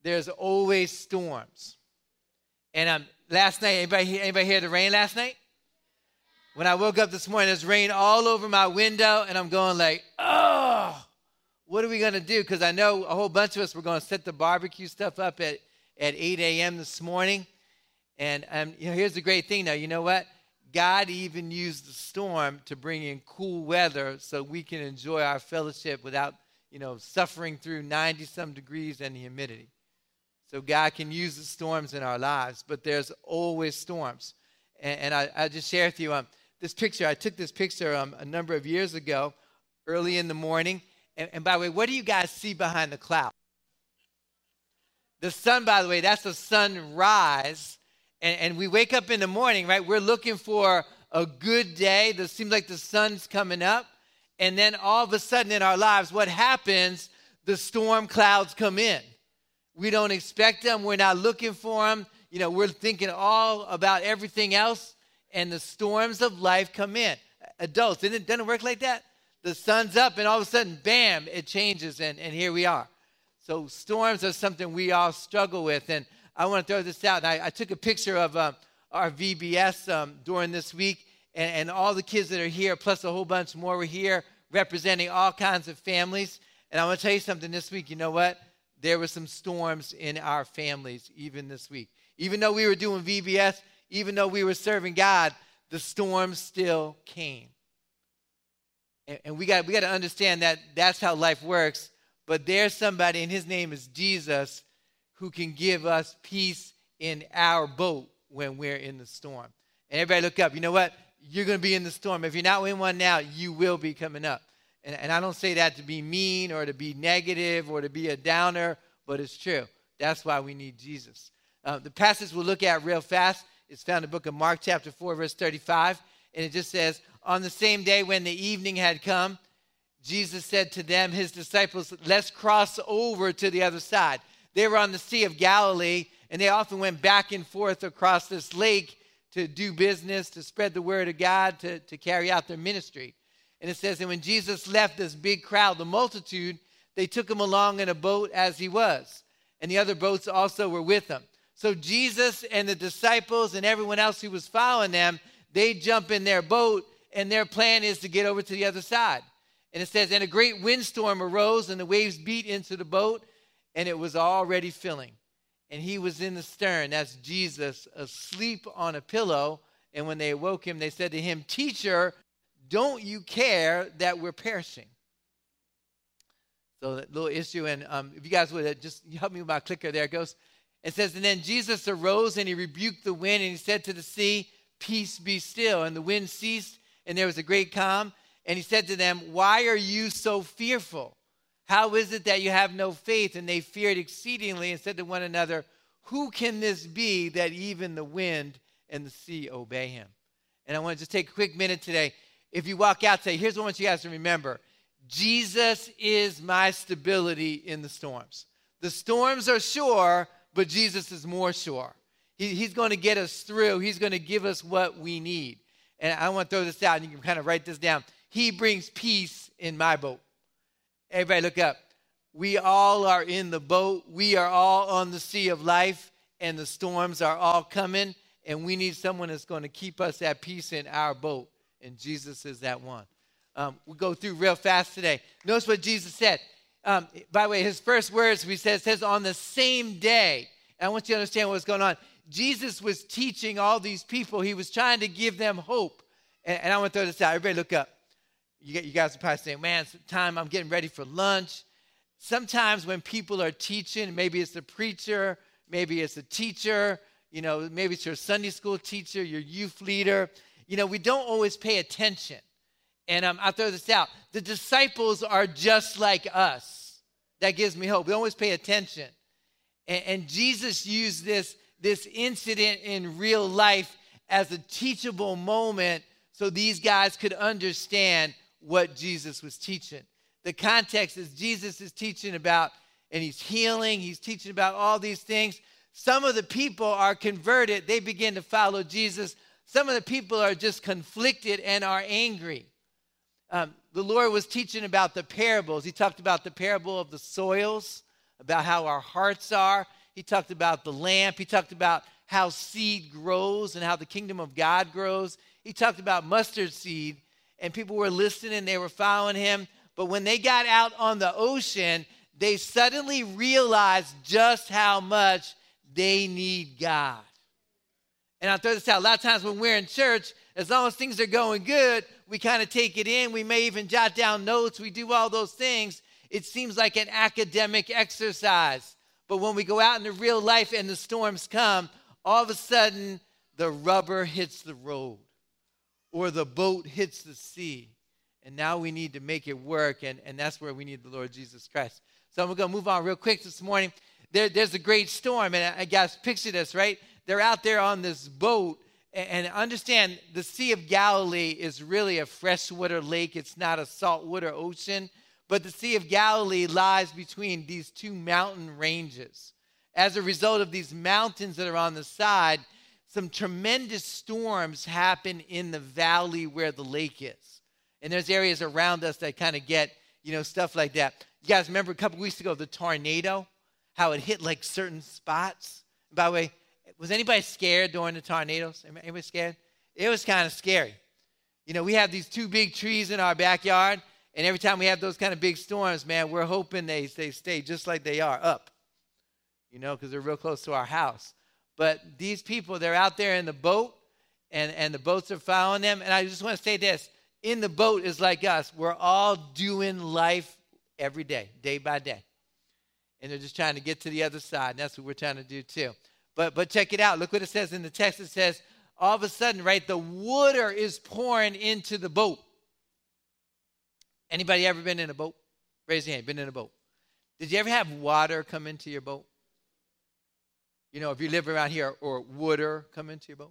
there's always storms. And last night, anybody hear the rain last night? When I woke up this morning, there's rain all over my window, and I'm going like, oh, what are we going to do? Because I know a whole bunch of us were going to set the barbecue stuff up at 8 a.m. this morning. And here's the great thing now. You know what? God even used the storm to bring in cool weather so we can enjoy our fellowship without, suffering through 90-some degrees and the humidity. So God can use the storms in our lives, but there's always storms. And I just share with you this picture. I took this picture a number of years ago, early in the morning. And by the way, what do you guys see behind the cloud? The sun, by the way, that's the sunrise. And we wake up in the morning, right? We're looking for a good day. It seems like the sun's coming up. And then all of a sudden in our lives, what happens? The storm clouds come in. We don't expect them. We're not looking for them. We're thinking all about everything else. And the storms of life come in. Adults, doesn't it work like that? The sun's up and all of a sudden, bam, it changes. And here we are. So storms are something we all struggle with. And I want to throw this out. And I took a picture of our VBS during this week. And all the kids that are here, plus a whole bunch more, were here representing all kinds of families. And I want to tell you something this week. You know what? There were some storms in our families even this week. Even though we were doing VBS, even though we were serving God, the storms still came. And we got to understand that that's how life works. But there's somebody, and his name is Jesus, who can give us peace in our boat when we're in the storm. And everybody look up. You know what? You're going to be in the storm. If you're not in one now, you will be coming up. And I don't say that to be mean or to be negative or to be a downer, but it's true. That's why we need Jesus. The passage we'll look at real fast is found in the book of Mark chapter 4, verse 35. And it just says, on the same day when the evening had come, Jesus said to them, his disciples, let's cross over to the other side. They were on the Sea of Galilee, and they often went back and forth across this lake to do business, to spread the word of God, to carry out their ministry. And it says, and when Jesus left this big crowd, the multitude, they took him along in a boat as he was. And the other boats also were with him. So Jesus and the disciples and everyone else who was following them, they jump in their boat, and their plan is to get over to the other side. And it says, and a great windstorm arose, and the waves beat into the boat, and it was already filling. And he was in the stern, that's Jesus, asleep on a pillow. And when they awoke him, they said to him, teacher, don't you care that we're perishing? So that little issue, and if you guys would just help me with my clicker, there it goes. It says, and then Jesus arose, and he rebuked the wind, and he said to the sea, peace be still. And the wind ceased, and there was a great calm. And he said to them, why are you so fearful? How is it that you have no faith? And they feared exceedingly and said to one another, who can this be that even the wind and the sea obey him? And I want to just take a quick minute today. If you walk out today, here's what I want you guys to remember. Jesus is my stability in the storms. The storms are sure, but Jesus is more sure. He's going to get us through. He's going to give us what we need. And I want to throw this out, and you can kind of write this down. He brings peace in my boat. Everybody look up. We all are in the boat. We are all on the sea of life, and the storms are all coming, and we need someone that's going to keep us at peace in our boat, and Jesus is that one. We'll go through real fast today. Notice what Jesus said. By the way, his first words, he says on the same day. And I want you to understand what's going on. Jesus was teaching all these people. He was trying to give them hope. And I want to throw this out. Everybody look up. You guys are probably saying, man, it's time I'm getting ready for lunch. Sometimes when people are teaching, maybe it's the preacher, maybe it's a teacher, maybe it's your Sunday school teacher, your youth leader. We don't always pay attention. And I'll throw this out. The disciples are just like us. That gives me hope. We always pay attention. And Jesus used this incident in real life as a teachable moment so these guys could understand what Jesus was teaching. The context is Jesus is teaching about, and he's healing, he's teaching about all these things. Some of the people are converted. They begin to follow Jesus. Some of the people are just conflicted and are angry. The Lord was teaching about the parables. He talked about the parable of the soils, about how our hearts are. He talked about the lamp. He talked about how seed grows and how the kingdom of God grows. He talked about mustard seed, and people were listening. They were following him. But when they got out on the ocean, they suddenly realized just how much they need God. And I'll throw this out. A lot of times when we're in church, as long as things are going good, we kind of take it in. We may even jot down notes. We do all those things. It seems like an academic exercise. But when we go out into real life and the storms come, all of a sudden the rubber hits the road or the boat hits the sea. And now we need to make it work, and that's where we need the Lord Jesus Christ. So I'm going to move on real quick this morning. There's a great storm, and I guys picture this, right? They're out there on this boat, and understand the Sea of Galilee is really a freshwater lake. It's not a saltwater ocean, but the Sea of Galilee lies between these two mountain ranges. As a result of these mountains that are on the side, some tremendous storms happen in the valley where the lake is. And there's areas around us that kind of get, stuff like that. You guys remember a couple weeks ago, the tornado, how it hit like certain spots? By the way, was anybody scared during the tornadoes? Anybody scared? It was kind of scary. We have these two big trees in our backyard, and every time we have those kind of big storms, man, we're hoping they stay just like they are, up, because they're real close to our house. But these people, they're out there in the boat, and the boats are following them. And I just want to say this. In the boat is like us. We're all doing life every day, day by day. And they're just trying to get to the other side. And that's what we're trying to do too. But check it out. Look what it says in the text. It says, all of a sudden, right, the water is pouring into the boat. Anybody ever been in a boat? Raise your hand. Been in a boat. Did you ever have water come into your boat? If you live around here, or water come into your boat?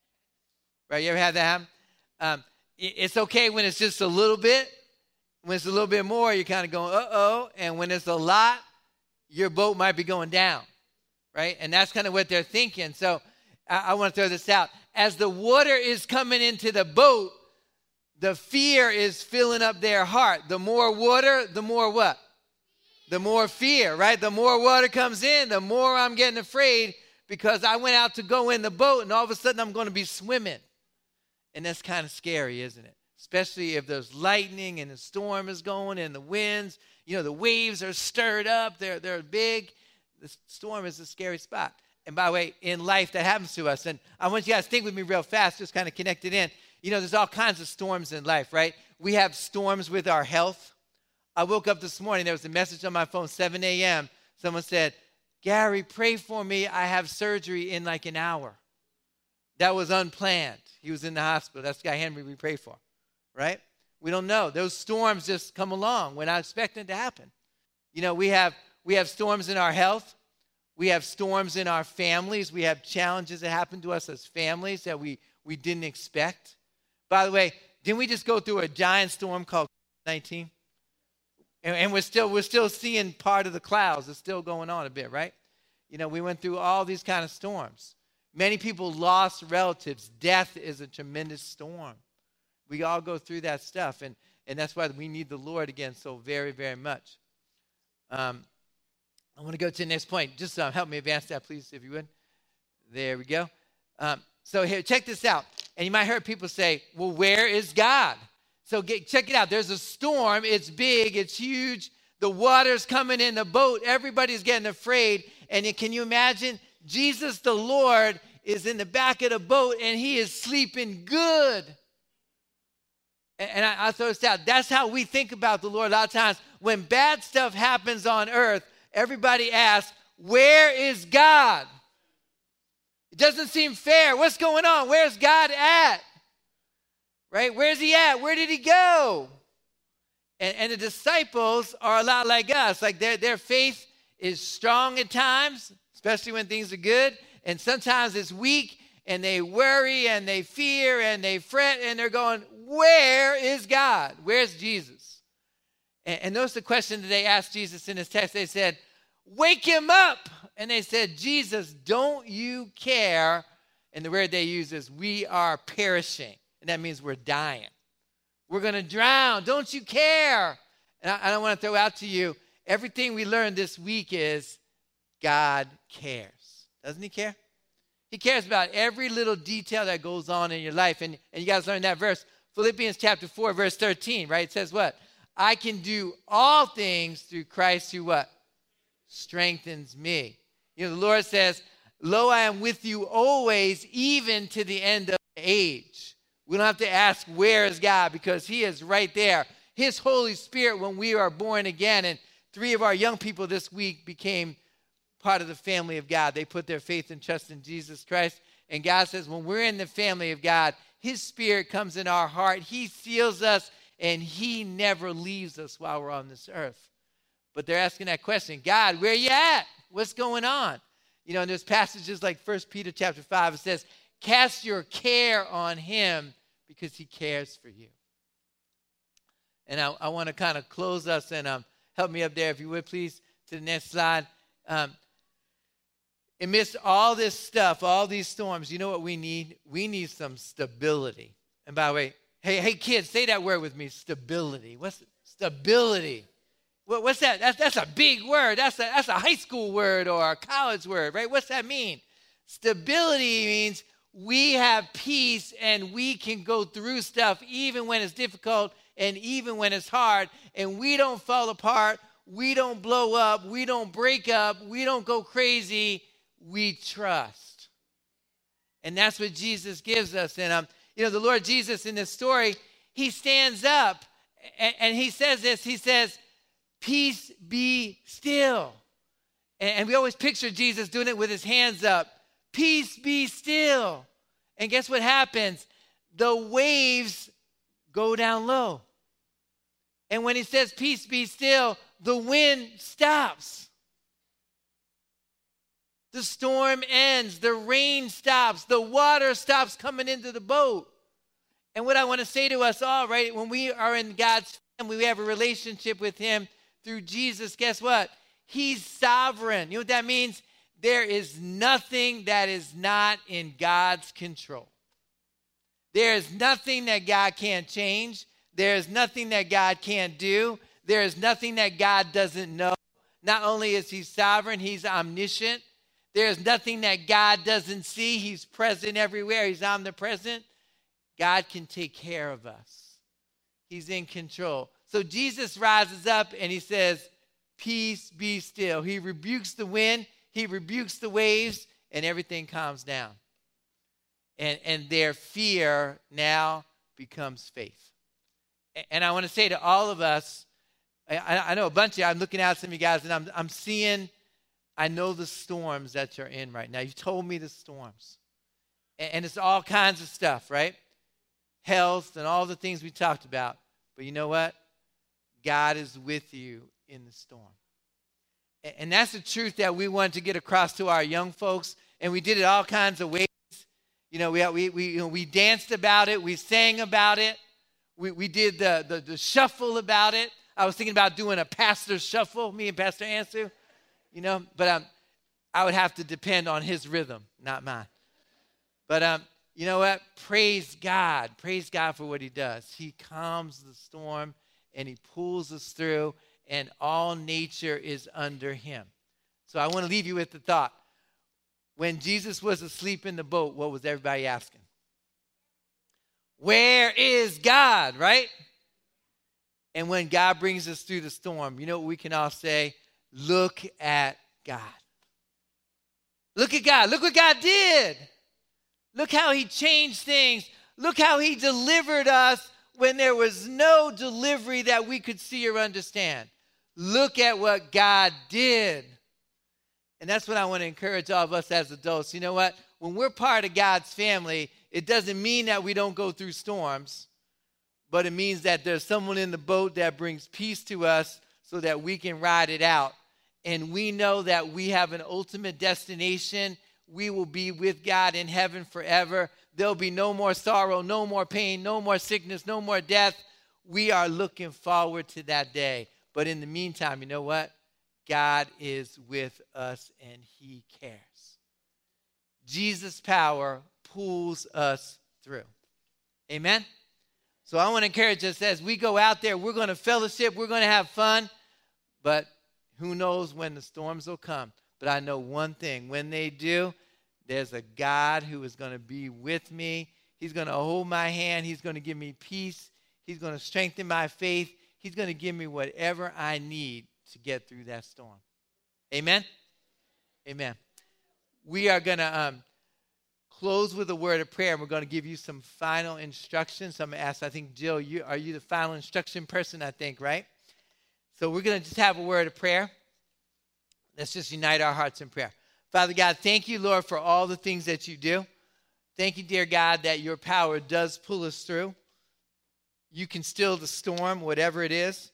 Right, you ever had that happen? It's okay when it's just a little bit. When it's a little bit more, you're kind of going, uh-oh. And when it's a lot, your boat might be going down, right? And that's kind of what they're thinking. So I want to throw this out. As the water is coming into the boat, the fear is filling up their heart. The more water, the more what? The more fear, right? The more water comes in, the more I'm getting afraid because I went out to go in the boat and all of a sudden I'm going to be swimming. And that's kind of scary, isn't it? Especially if there's lightning and the storm is going and the winds. The waves are stirred up. They're big. The storm is a scary spot. And by the way, in life, that happens to us. And I want you guys to think with me real fast, just kind of connect it in. There's all kinds of storms in life, right? We have storms with our health. I woke up this morning. There was a message on my phone, 7 a.m. Someone said, Gary, pray for me. I have surgery in like an hour. That was unplanned. He was in the hospital. That's the guy Henry we pray for, right? We don't know. Those storms just come along. We're not expecting it to happen. We have storms in our health. We have storms in our families. We have challenges that happen to us as families that we didn't expect. By the way, didn't we just go through a giant storm called COVID-19? And we're still seeing part of the clouds. It's still going on a bit, right? We went through all these kind of storms. Many people lost relatives. Death is a tremendous storm. We all go through that stuff, and that's why we need the Lord again so very, very much. I want to go to the next point. Just help me advance that, please, if you would. There we go. So here, check this out. And you might hear people say, well, where is God? So check it out. There's a storm. It's big. It's huge. The water's coming in the boat. Everybody's getting afraid. And can you imagine? Jesus, the Lord, is in the back of the boat, and he is sleeping good. And I'll throw this out. That's how we think about the Lord a lot of times. When bad stuff happens on earth, everybody asks, where is God? It doesn't seem fair. What's going on? Where's God at? Right? Where's he at? Where did he go? And the disciples are a lot like us. Like their faith is strong at times, especially when things are good. And sometimes it's weak, and they worry, and they fear, and they fret, and they're going, where is God? Where's Jesus? And notice the question that they asked Jesus in this text. They said, wake him up. And they said, Jesus, don't you care? And the word they use is, we are perishing. And that means we're dying. We're going to drown. Don't you care? And I want to throw out to you, everything we learned this week is God cares. Doesn't he care? He cares about every little detail that goes on in your life. And you guys learned that verse, Philippians chapter 4, verse 13, right? It says what? I can do all things through Christ who what? Strengthens me. You know, the Lord says, lo, I am with you always, even to the end of the age. We don't have to ask, where is God? Because he is right there. His Holy Spirit, when we are born again, and 3 of our young people this week became part of the family of God. They put their faith and trust in Jesus Christ. And God says, when we're in the family of God, his Spirit comes in our heart. He seals us, and he never leaves us while we're on this earth. But they're asking that question, God, where you at? What's going on? You know, and there's passages like 1 Peter chapter 5. It says, cast your care on him because he cares for you. And I want to kind of close us and help me up there, if you would, please, to the next slide. Amidst all this stuff, all these storms, you know what we need? We need some stability. And by the way, hey kids, say that word with me, stability. What's stability? What's that? That's a big word. That's a high school word or a college word, right? What's that mean? Stability means we have peace and we can go through stuff even when it's difficult and even when it's hard, and we don't fall apart, we don't blow up, we don't break up, we don't go crazy, we trust. And that's what Jesus gives us. And you know, the Lord Jesus in this story, he stands up and he says this, he says, peace be still. And we always picture Jesus doing it with his hands up. Peace be still. And guess what happens? The waves go down low. And when he says, peace be still, the wind stops. The storm ends. The rain stops. The water stops coming into the boat. And what I want to say to us all, right, when we are in God's family, we have a relationship with him through Jesus, guess what? He's sovereign. You know what that means? There is nothing that is not in God's control. There is nothing that God can't change. There is nothing that God can't do. There is nothing that God doesn't know. Not only is he sovereign, he's omniscient. There is nothing that God doesn't see. He's present everywhere. He's omnipresent. God can take care of us. He's in control. So Jesus rises up and he says, peace be still. He rebukes the wind. He rebukes the waves, and everything calms down. And their fear now becomes faith. And I want to say to all of us, I know a bunch of you, I'm looking at some of you guys, and I'm seeing, I know the storms that you're in right now. You've told me the storms. And it's all kinds of stuff, right? Health and all the things we talked about. But you know what? God is with you in the storm. And that's the truth that we wanted to get across to our young folks. And we did it all kinds of ways. You know, we danced about it. We sang about it. We did the shuffle about it. I was thinking about doing a pastor shuffle, me and Pastor Ansu, you know. But I would have to depend on his rhythm, not mine. But you know what? Praise God. Praise God for what he does. He calms the storm and he pulls us through, and all nature is under him. So I want to leave you with the thought. When Jesus was asleep in the boat, what was everybody asking? Where is God, right? And when God brings us through the storm, you know what we can all say? Look at God. Look at God. Look what God did. Look how he changed things. Look how he delivered us when there was no delivery that we could see or understand. Look at what God did. And that's what I want to encourage all of us as adults. You know what? When we're part of God's family, it doesn't mean that we don't go through storms, but it means that there's someone in the boat that brings peace to us so that we can ride it out. And we know that we have an ultimate destination. We will be with God in heaven forever. There'll be no more sorrow, no more pain, no more sickness, no more death. We are looking forward to that day. But in the meantime, you know what? God is with us and he cares. Jesus' power pulls us through. Amen? So I want to encourage us as we go out there, we're going to fellowship, we're going to have fun, but Who knows when the storms will come? But I know one thing. When they do, there's a God who is going to be with me. He's going to hold my hand. He's going to give me peace. He's going to strengthen my faith. He's going to give me whatever I need to get through that storm. Amen? Amen. We are going to close with a word of prayer. We're going to give you some final instructions. I'm going to ask, I think, Jill, are you the final instruction person, I think, right? So we're going to just have a word of prayer. Let's just unite our hearts in prayer. Father God, thank you, Lord, for all the things that you do. Thank you, dear God, that your power does pull us through. You can still the storm, whatever it is.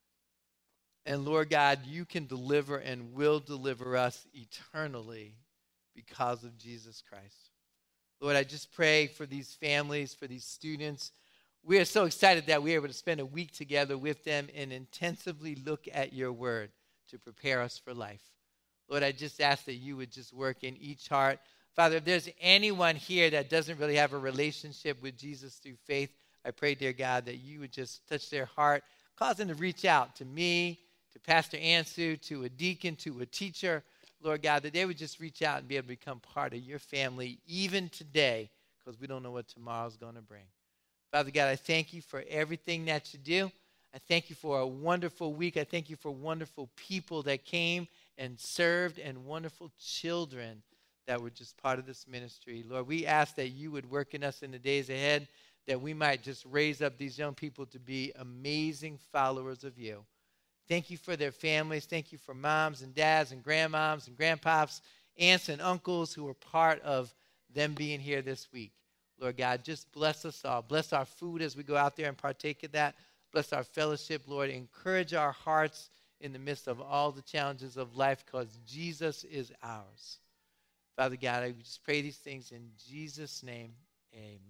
And Lord God, you can deliver and will deliver us eternally because of Jesus Christ. Lord, I just pray for these families, for these students. We are so excited that we're able to spend a week together with them and intensively look at your word to prepare us for life. Lord, I just ask that you would just work in each heart. Father, if there's anyone here that doesn't really have a relationship with Jesus through faith, I pray, dear God, that you would just touch their heart, cause them to reach out to me, to Pastor Ansu, to a deacon, to a teacher, Lord God, that they would just reach out and be able to become part of your family even today, because we don't know what tomorrow's going to bring. Father God, I thank you for everything that you do. I thank you for a wonderful week. I thank you for wonderful people that came and served and wonderful children that were just part of this ministry. Lord, we ask that you would work in us in the days ahead, that we might just raise up these young people to be amazing followers of you. Thank you for their families. Thank you for moms and dads and grandmoms and grandpops, aunts and uncles who were part of them being here this week. Lord God, just bless us all. Bless our food as we go out there and partake of that. Bless our fellowship, Lord. Encourage our hearts in the midst of all the challenges of life, because Jesus is ours. Father God, I just pray these things in Jesus' name. Amen.